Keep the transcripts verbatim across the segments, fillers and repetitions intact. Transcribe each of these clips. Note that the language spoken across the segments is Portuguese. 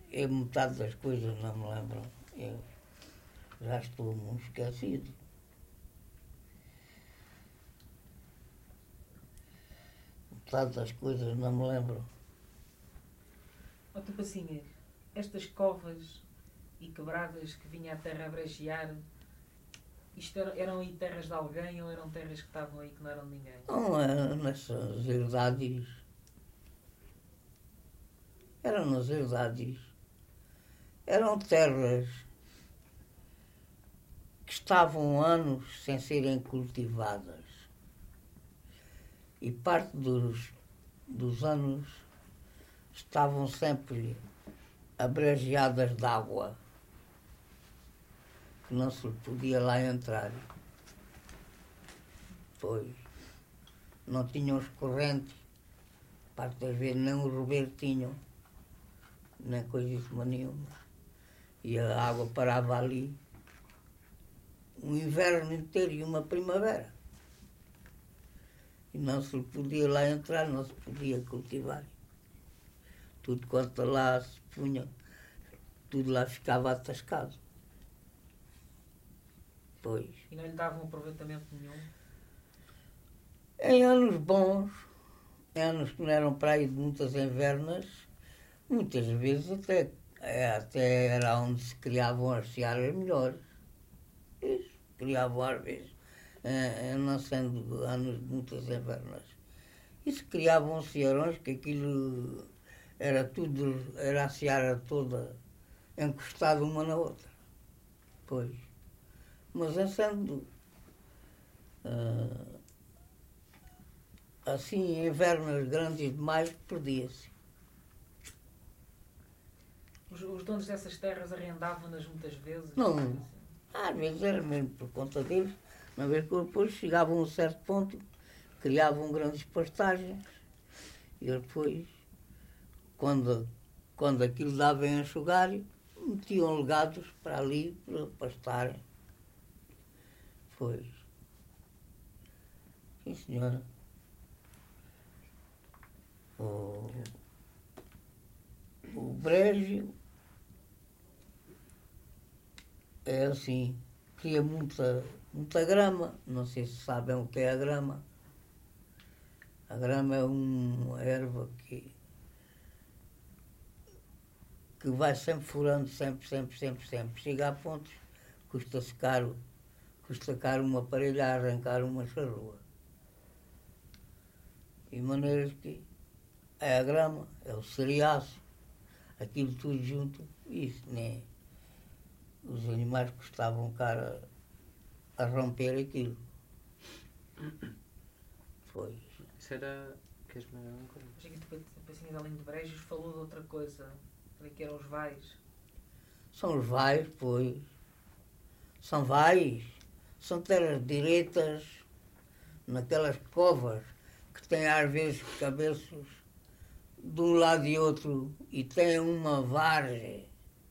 eu metade das coisas não me lembro. Eu já estou muito esquecido. Metade das coisas não me lembro. Ó tu Passinhas, estas covas e quebradas que vinha a terra a brejear, isto eram, eram aí terras de alguém ou eram terras que estavam aí que não eram de ninguém? Não era nessas herdades. Eram nas herdades. Eram terras que estavam anos sem serem cultivadas. E parte dos, dos anos estavam sempre abregeadas de água, que não se podia lá entrar. Pois não tinham os correntes, parte das vezes nem o robeiro tinham, nem coisíssima nenhuma. E a água parava ali um inverno inteiro e uma primavera. E não se podia lá entrar, não se podia cultivar. Tudo quanto lá se punha, tudo lá ficava atascado. Pois. E não lhe davam aproveitamento nenhum? Em anos bons, em anos que não eram para aí de muitas invernas, muitas vezes até, até era onde se criavam as searas melhores. Isso, criavam às vezes, eh, não sendo anos de muitas invernas. Isso criavam searões que aquilo era tudo, era a seara toda encostada uma na outra. Pois. Mas em sendo uh, assim, invernos grandes demais, perdia-se. Os, os donos dessas terras arrendavam-nas muitas vezes? Não, às vezes era mesmo por conta deles, uma vez que depois chegavam a um certo ponto, criavam grandes pastagens e depois, quando, quando aquilo dava em enxugar, metiam legados para ali para pastarem. Pois. Sim, senhora. O, o brejo é assim, cria muita, muita grama. Não sei se sabem o que é a grama. A grama é uma erva que, que vai sempre furando, sempre, sempre, sempre, sempre. Chega a pontos, custa-se caro, custa caro uma parelha a arrancar uma charrua. De maneiras que é a grama, é o cereáceo, aquilo tudo junto, isso nem os animais custavam caro a, a romper aquilo. Foi. Isso era. Queres mais alguma coisa? Achei que depois, assim, além de brejos, falou de outra coisa. Falei que eram os vais. São os vais, pois. São vais. São terras direitas, naquelas covas que têm às vezes cabeças de um lado e outro e têm uma vargem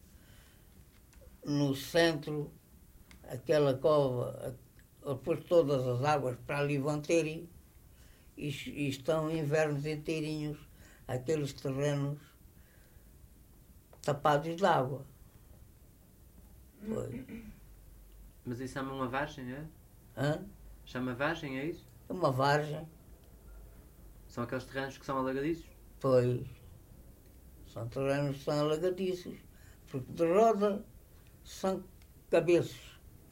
no centro, aquela cova, depois todas as águas para ali vão ter e, e estão invernos inteirinhos aqueles terrenos tapados de água. Pois. Mas isso chama uma vargem, é? Hã? Chama vargem, é isso? É uma vargem. São aqueles terrenos que são alagadiços? Pois. São terrenos que são alagadiços. Porque de roda são cabeças.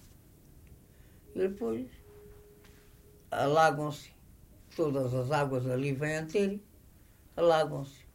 E depois alagam-se. Todas as águas ali vêm ter, alagam-se.